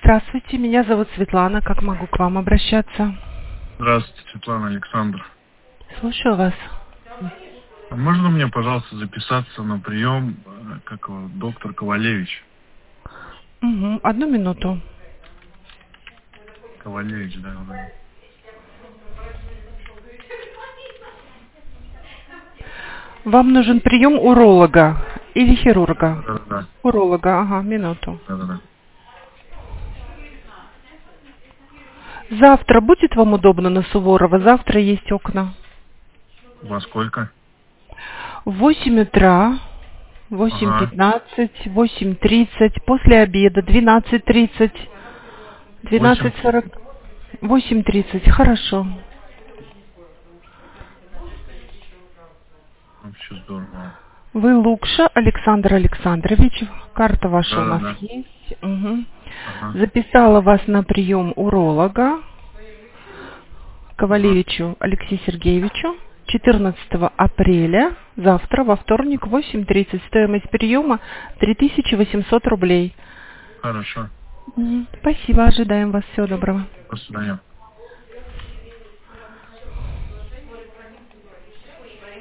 Здравствуйте, меня зовут Светлана. Как могу к вам обращаться? Здравствуйте, Светлана, Александр. Слушаю вас. А можно мне, пожалуйста, записаться на прием, доктор Ковалевич? Угу, одну минуту. Ковалевич, да. Вам нужен прием уролога или хирурга? Да. Уролога, ага, минуту. Да. Завтра будет вам удобно на Суворова? Завтра есть окна. Во сколько? В 8 утра, Ага. 8:15, 8:30, после обеда, 12:30, 8. 12:40, 8:30. Хорошо. Вообще здорово. Вы Лукша Александр Александрович. Карта ваша у нас Да. есть. Угу. Ага. Записала вас на прием уролога Ага. Ковалевичу Алексею Сергеевичу 14 апреля, завтра, во вторник, 8:30. Стоимость приема 3800 рублей. Хорошо. Спасибо, ожидаем вас. Всего доброго. До свидания.